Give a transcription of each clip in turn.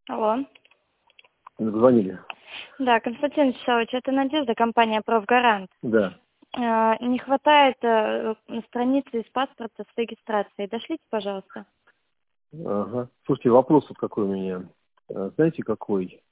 Алло. Звонили. Да, Константин Вячеславович, это Надежда, компания «Профгарант». Да. Не хватает страницы из паспорта с регистрацией. Дошлите, пожалуйста. Ага. Слушайте, вопрос вот какой у меня. Знаете, какой?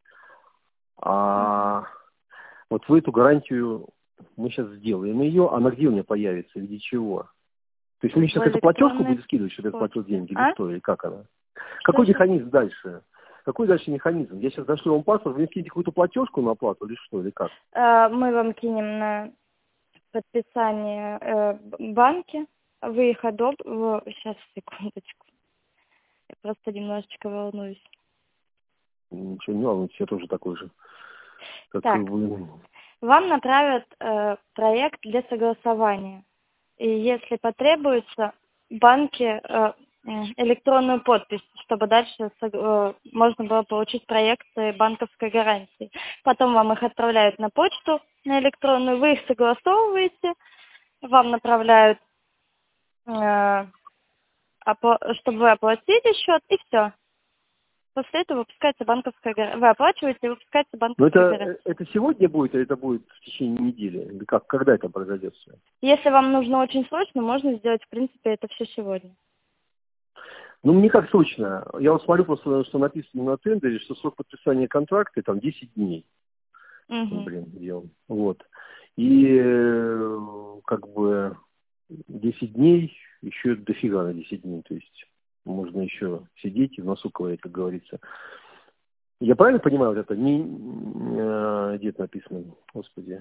Вот вы эту гарантию мы сейчас сделаем ее, она где у меня появится, в виде чего? То есть вы мне сейчас эту платежку будете скидывать, чтобы я платил деньги, или что, или как она? Какой механизм дальше? Какой дальше механизм? Я сейчас дошлю вам паспорт, вы мне скинете какую-то платежку на оплату, или что, или как? Мы вам кинем на подписание банки. Вы их Сейчас, секундочку. Я просто немножечко волнуюсь. Ничего не волнуйтесь, я тоже такой же, как и Так, вы. вам направят проект для согласования. И если потребуется, банки электронную подпись, чтобы дальше можно было получить проекты банковской гарантии. Потом вам их отправляют на почту, на электронную, вы их согласовываете, вам направляют, чтобы вы оплатили счет, и все. После этого выпускается банковская гарантия. Вы оплачиваете, и выпускается Но банковская гарантия. это сегодня будет, или это будет в течение недели? Или как? Когда это произойдет все? Если вам нужно очень срочно, можно сделать, в принципе, это все сегодня. Ну, мне как срочно. Я вот смотрю просто, что написано на тендере, что срок подписания контракта там 10 дней. Угу. Дело. Вот. И как бы 10 дней, еще дофига на 10 дней. То есть можно еще сидеть и в носу ковырять, как говорится. Я правильно понимаю вот это? Где это написано? Господи.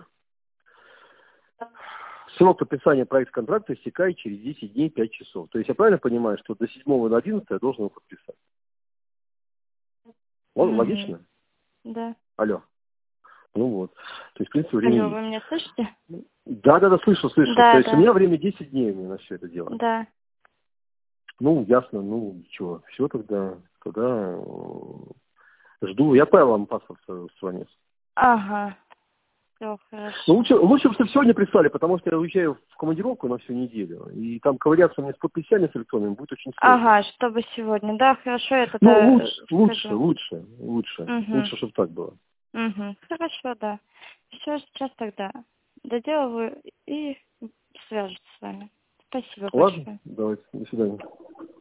Срок подписания проекта контракта истекает через 10 дней 5 часов. То есть я правильно понимаю, что до 7 на 11 я должен его подписать? Логично? Да. Алло. Ну вот. То есть, в принципе, время Алло, есть. вы меня слышите? Да, слышу. Да, То есть у да. меня время 10 дней у меня на все это дело. Да. Ну, ясно, чего. Все тогда жду. Я отправил вам паспорт с вами. Ага. Все Ну, хорошо. лучше бы, чтобы сегодня прислали, потому что я уезжаю в командировку на всю неделю. И там ковыряться мне с подписями с электронными будет очень сложно. Ага, чтобы сегодня. Да, хорошо, я Ну, тогда лучше, скажу. Угу. чтобы так было. Угу. Хорошо, да. Все, сейчас тогда доделываю и свяжусь с вами. Спасибо Ладно, большое. давайте, до свидания.